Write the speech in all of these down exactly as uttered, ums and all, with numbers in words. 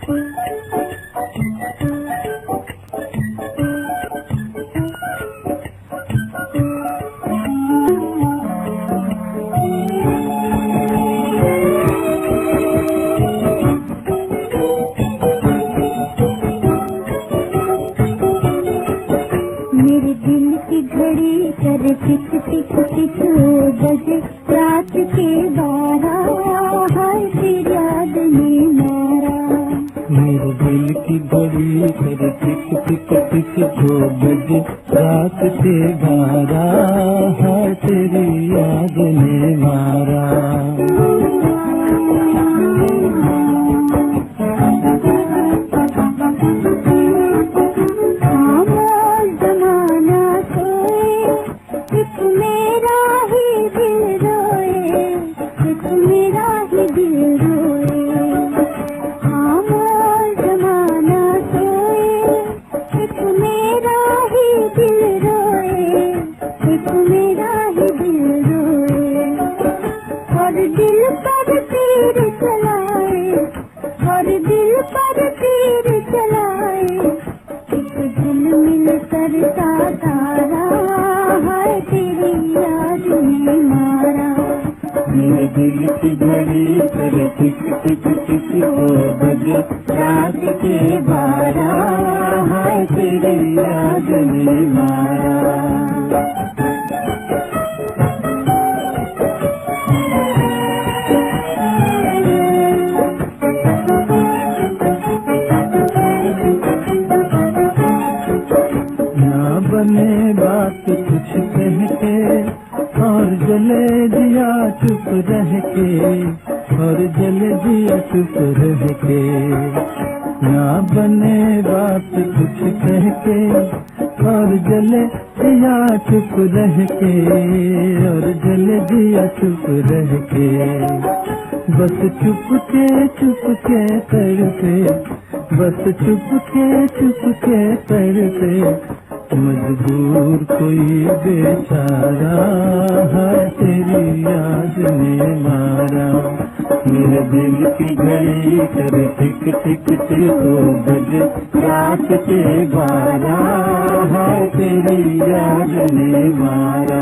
मेरे दिल की घड़ी करे टिक टिक टिक बजे रात के बारह, हाय तेरी याद ने मारा। मेरे दिल की घड़ी करे टिक टिक टिक दो बजे रात के बारह, हाय तेरी याद ने मारा। दिल पर तीर चलाए और दिल पर तीर चलाए, एक दिल मिल करता तारा, हाय तेरी याद ने मारा। मेरे दिल की घड़ी करे टिक टिक टिक दो बजे रात के बारह, हाय तेरी याद ने मारा। बने बात कुछ कह के और जले दिया चुप रह के, और जले दिया चुप रह के। ना बने बात कुछ कह के और जले दिया चुप रह के, और जले दिया चुप रह के। बस चुप के चुप के कर पे, बस चुप के चुप के कर पे, मजबूर कोई बेचारा, है तेरी याद ने मारा। मेरे दिल की घड़ी करे टिक टिक टिक दो बजे रात के बारह, है तेरी याद ने मारा।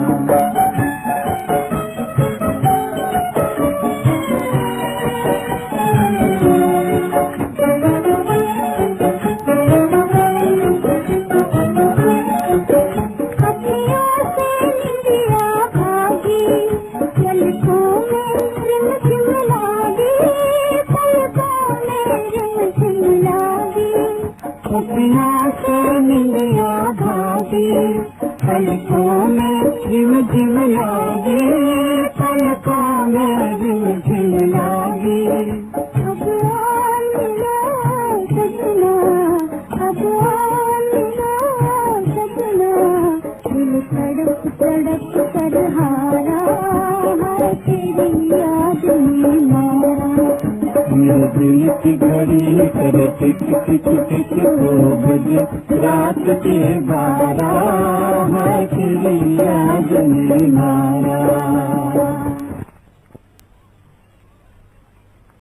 पलकों में झिम झिम लागे, पलकों में झिम झिम लागे। अब आ मिला सजना, अब आ मिला सजना, दिल तड़प तड़प कर हारा, हाय तेरी याद ने मारा। मेरे दिल की घड़ी करे टिक टिक टिक दो बजे रात के बारह, है तेरी याद ने मारा।